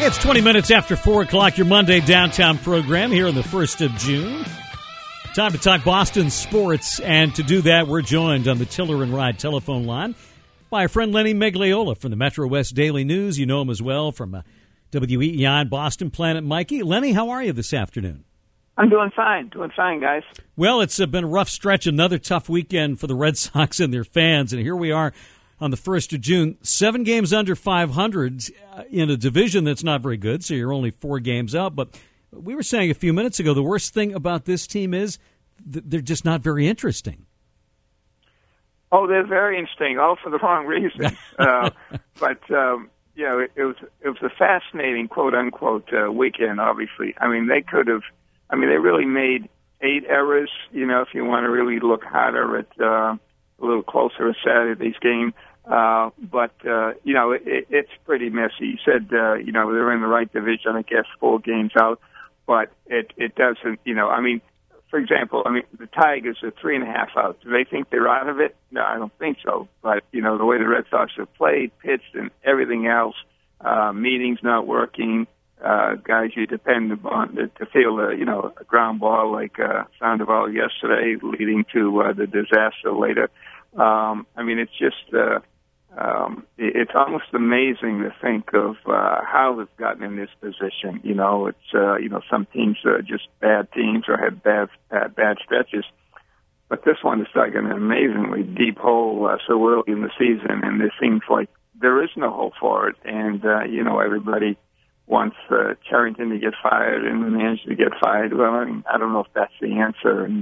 It's 20 minutes after 4 o'clock, your Monday downtown program here on the 1st of June. Time to talk Boston sports, and to do that, we're joined on the Tiller and Ride telephone line by our friend Lenny Megliola from the Metro West Daily News. You know him as well from WEEI and Boston Planet Mikey. Lenny, how are you this afternoon? I'm doing fine, guys. Well, it's been a rough stretch, another tough weekend for the Red Sox and their fans, and here we are on the 1st of June, 7 games under 500 in a division that's not very good, so you're only 4 games out. But we were saying a few minutes ago, the worst thing about this team is they're just not very interesting. Oh, they're very interesting, all for the wrong reasons. But it was a fascinating, quote unquote, weekend. Obviously, I mean, they really made 8 errors. You know, if you want to really look harder at a little closer at Saturday's game. It's pretty messy. He said, they're in the right division, I guess, 4 games out, but it doesn't, for example, the Tigers are 3.5 out. Do they think they're out of it? No, I don't think so. But, the way the Red Sox have played, pitched, and everything else, meetings not working, guys you depend upon to feel a ground ball like Sandoval yesterday, leading to the disaster later. It's just it's almost amazing to think of how they've gotten in this position. It's some teams are just bad teams or have bad stretches, but this one is like an amazingly deep hole so early in the season, and it seems like there is no hope for it. And everybody wants Cherington to get fired and the manager to get fired. Well, I don't know if that's the answer. And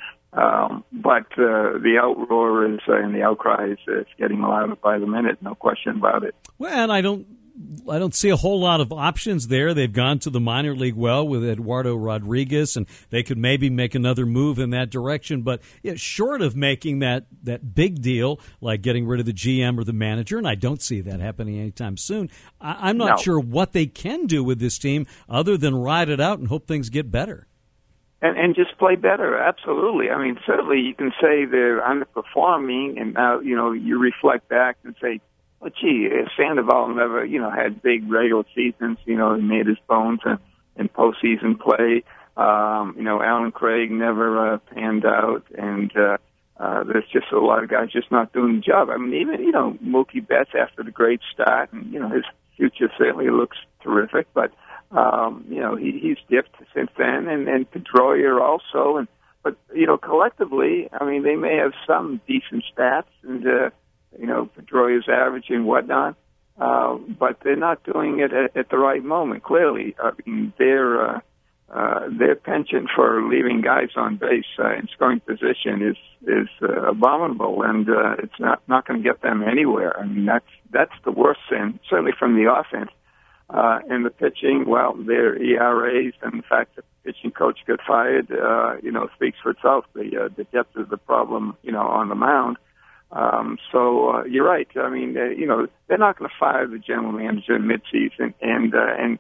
but the outroar is and the outcry is getting louder by the minute. No question about it. Well, and I don't see a whole lot of options there. They've gone to the minor league well with Eduardo Rodriguez, and they could maybe make another move in that direction. But short of making that big deal, like getting rid of the GM or the manager, and I don't see that happening anytime soon, I'm not sure what they can do with this team other than ride it out and hope things get better. And just play better, absolutely. Certainly you can say they're underperforming, and now, you reflect back and say, well, gee, Sandoval never, had big regular seasons, he made his bones in postseason play. Alan Craig never panned out, and there's just a lot of guys just not doing the job. Even, Mookie Betts after the great start, and, his future certainly looks terrific, but he's dipped since then, and Pedroia also, but collectively, they may have some decent stats, and Pedroia's average and whatnot, but they're not doing it at the right moment. Clearly, their penchant for leaving guys on base in scoring position is abominable, and it's not going to get them anywhere. That's the worst sin, certainly from the offense. And the pitching, well, their ERAs and the fact that the pitching coach got fired, speaks for itself. The depth of the problem, on the mound. So you're right. They're not going to fire the general manager in midseason, and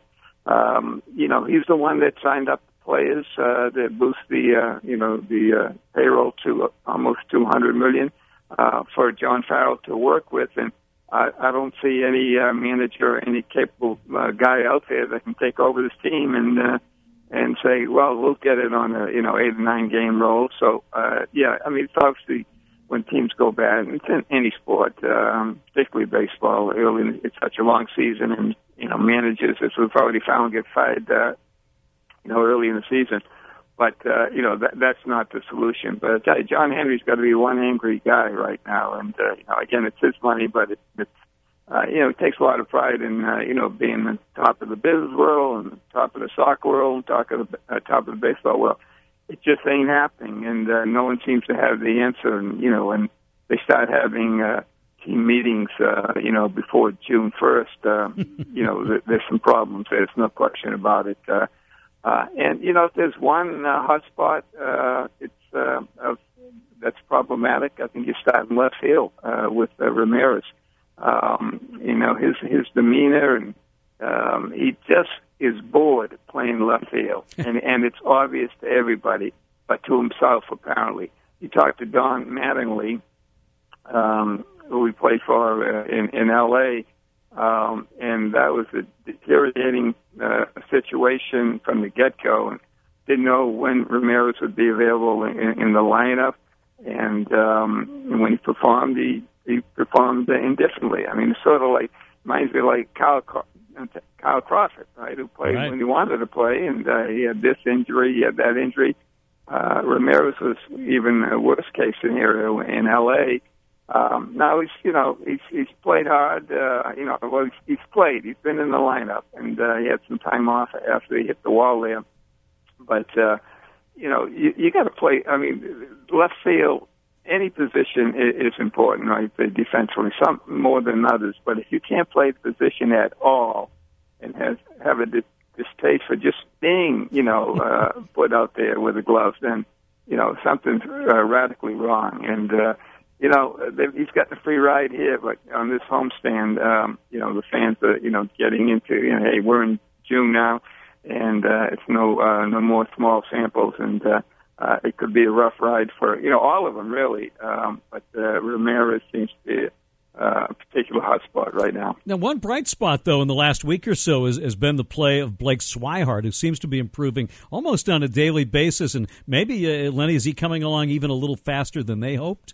he's the one that signed up the players that boost the payroll to almost $200 million for John Farrell to work with, and I don't see any manager, any capable guy out there that can take over this team and say, well, we'll get it on a 8 or 9 game roll. So it's obviously when teams go bad, it's in any sport, particularly baseball. It's such a long season, and managers, as we've already found, get fired early in the season. But that's not the solution. But I tell you, John Henry's got to be one angry guy right now. And again, it's his money, but it takes a lot of pride in being the top of the business world and the top of the soccer world and top of the baseball world. It just ain't happening, and no one seems to have the answer. And when they start having team meetings, before June 1st, there's some problems. There's no question about it. And if there's one hotspot, that's problematic. I think you start in left field with Ramirez. His demeanor, and he just is bored playing left field, and it's obvious to everybody, but to himself apparently. You talk to Don Mattingly, who we played for in L.A., and that was a deteriorating situation from the get-go. And didn't know when Ramirez would be available in the lineup, and when he performed indifferently. I mean, it's sort of like, reminds me like Kyle Crawford, right, who played when he wanted to play, and he had this injury, he had that injury. Ramirez was even a worst case scenario in L.A. Now he's played hard. He's played. He's been in the lineup, and he had some time off after he hit the wall there. But you got to play. I mean, left field, any position is important, right? Defensively, some more than others. But if you can't play the position at all, and have a distaste for just being, put out there with the gloves, then something's radically wrong. And he's got the free ride here, but on this homestand, the fans are getting into, hey, we're in June now, and it's no more small samples, and it could be a rough ride for all of them really. But Ramirez seems to be a particular hot spot right now. Now, one bright spot, though, in the last week or so has been the play of Blake Swihart, who seems to be improving almost on a daily basis. And maybe, Lenny, is he coming along even a little faster than they hoped?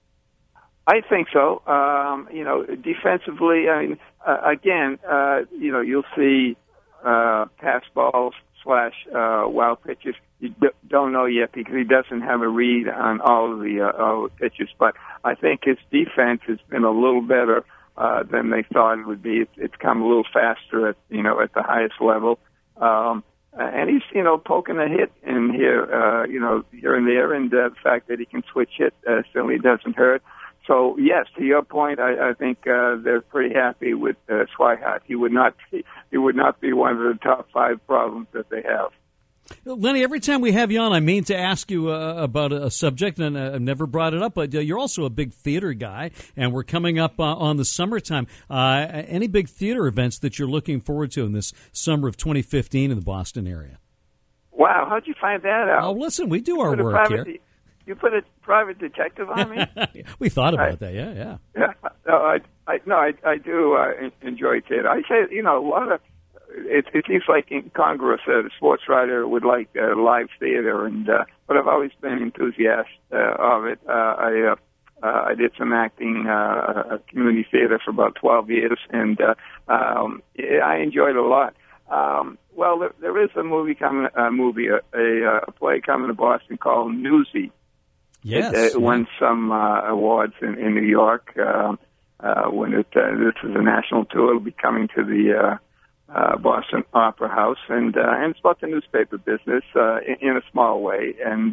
I think so. Defensively, I mean, you'll see pass balls / wild pitches. You don't know yet because he doesn't have a read on all of the pitches. But I think his defense has been a little better than they thought it would be. It's come a little faster at the highest level, and he's poking a hit in here, here and there, and the fact that he can switch hit certainly doesn't hurt. So yes, to your point, I think they're pretty happy with Swihart. He would not be one of the top 5 problems that they have. Lenny, every time we have you on, I mean to ask you about a subject, and I've never brought it up, but you're also a big theater guy, and we're coming up on the summertime. Any big theater events that you're looking forward to in this summer of 2015 in the Boston area? Wow, how'd you find that out? Oh, listen, we do our work here. You put a private detective on me? We thought about that, yeah. No, I do enjoy theater. I say, a lot of it seems like in Congress, the sports writer would like live theater, but I've always been enthusiastic of it. I did some acting, community theater for about 12 years, and I enjoyed it a lot. Well, there is a play coming to Boston called Newsy. Yes, it won some awards in New York. When this is a national tour, it'll be coming to the Boston Opera House, and it's about the newspaper business in a small way, and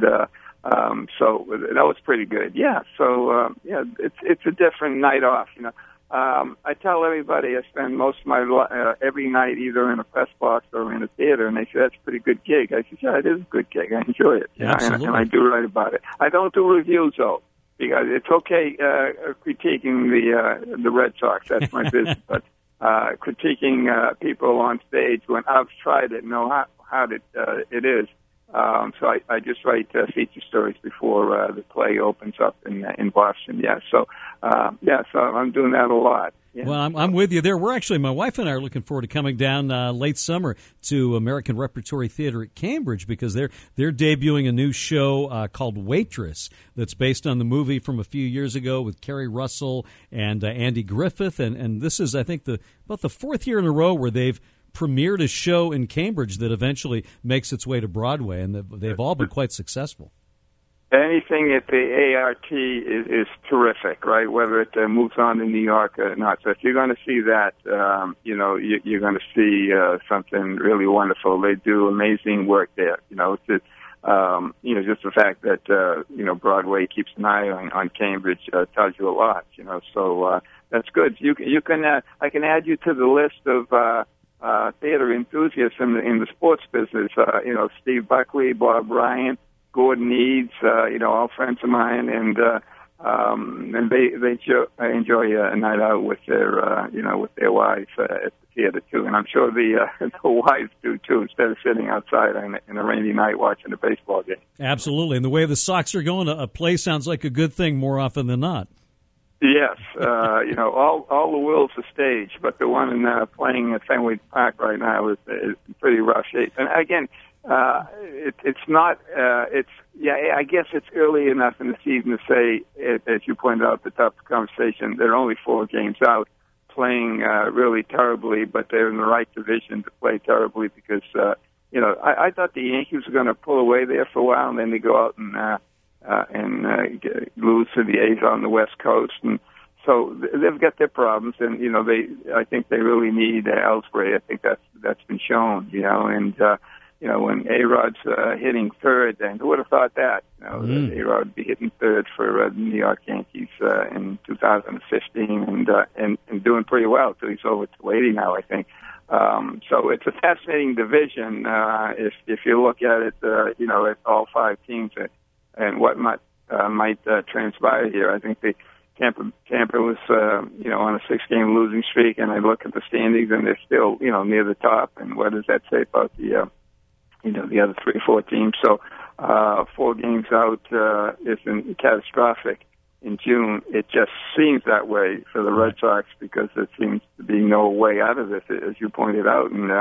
so that was pretty good. Yeah, so it's a different night off. I tell everybody I spend most of my every night either in a press box or in a theater, and they say that's a pretty good gig. I say, yeah, it is a good gig. I enjoy it, Absolutely. And I do write about it. I don't do reviews though, because it's okay critiquing the Red Sox. That's my business, but critiquing people on stage when I've tried it, know how it is. So I just write feature stories before the play opens up in Boston. Yeah, so I'm doing that a lot. Yeah. Well, I'm with you there. My wife and I are looking forward to coming down late summer to American Repertory Theater at Cambridge because they're debuting a new show called Waitress that's based on the movie from a few years ago with Kerry Russell and Andy Griffith, and this is I think about the 4th year in a row where they've premiered a show in Cambridge that eventually makes its way to Broadway, and they've all been quite successful. Anything at the ART is terrific, right? Whether it moves on to New York or not. So if you're going to see that, you're going to see something really wonderful. They do amazing work there. It's just the fact that Broadway keeps an eye on Cambridge tells you a lot. So that's good. You can I can add you to the list of theater enthusiasts in the sports business. Steve Buckley, Bob Ryan, Gordon Eads, all friends of mine, and they enjoy a night out with their wives at the theater too, and I'm sure the wives do too. Instead of sitting outside in a rainy night watching a baseball game. Absolutely, and the way the Sox are going, a play sounds like a good thing more often than not. Yes, all the world's a stage, but the one playing at Fenway Park right now is pretty rough shape. And again, it's not. I guess it's early enough in the season to say, as you pointed out, the top conversation. They're only 4 games out, playing really terribly, but they're in the right division to play terribly because I thought the Yankees were going to pull away there for a while, and then they go out and lose to the A's on the West Coast, and so they've got their problems. And I think they really need Ellsbury. I think that's been shown. And when A-Rod's hitting third, then who would have thought that? That A-Rod would be hitting third for the New York Yankees in 2015, and doing pretty well. So he's over 280 now, I think. So it's a fascinating division if you look at it, at all 5 teams and what might transpire here. I think Tampa was on a 6-game losing streak, and I look at the standings and they're still near the top. And what does that say about the other 3 or 4 teams? So 4 games out isn't catastrophic. In June, it just seems that way for the Red Sox because there seems to be no way out of this, as you pointed out. And,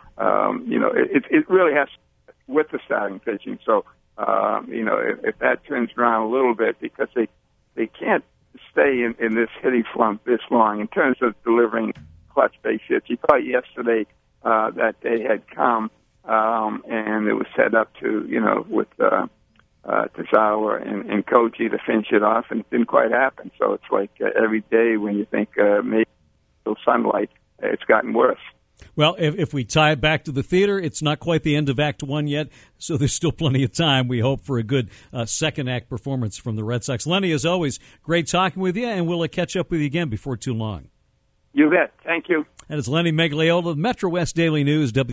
it really has with the starting pitching. So, if that turns around a little bit because they can't stay in this hitting slump this long in terms of delivering clutch base hits. You thought yesterday that they had come and it was set up to, with Tazawa and Koji to finish it off, and it didn't quite happen. So it's like every day when you think maybe a little sunlight, it's gotten worse. Well, if we tie it back to the theater, it's not quite the end of Act 1 yet, so there's still plenty of time. We hope for a good second act performance from the Red Sox. Lenny, as always, great talking with you, and we'll catch up with you again before too long. You bet. Thank you. That is Lenny Megliola of Metro West Daily News.